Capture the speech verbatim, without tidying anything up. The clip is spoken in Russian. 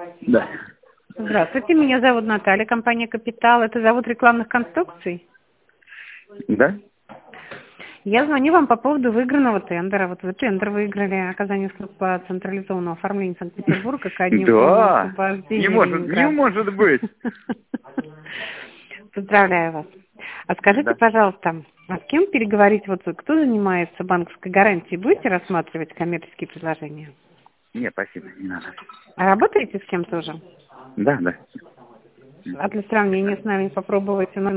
Да. Здравствуйте, меня зовут Наталья, компания «Капитал». Это завод рекламных конструкций. Да? Я звоню вам по поводу выигранного тендера. Вот вы тендер выиграли, оказание услуг по централизованному оформлению Санкт-Петербурга ко дню полного Да. освобождения Не может, не Ленинграда. может быть. Поздравляю вас. А скажите, Да. пожалуйста, а с кем переговорить, вот кто занимается банковской гарантией? Будете рассматривать коммерческие предложения? Нет, спасибо, не надо. А работаете с кем-то уже? Да, да. А для сравнения с нами попробовать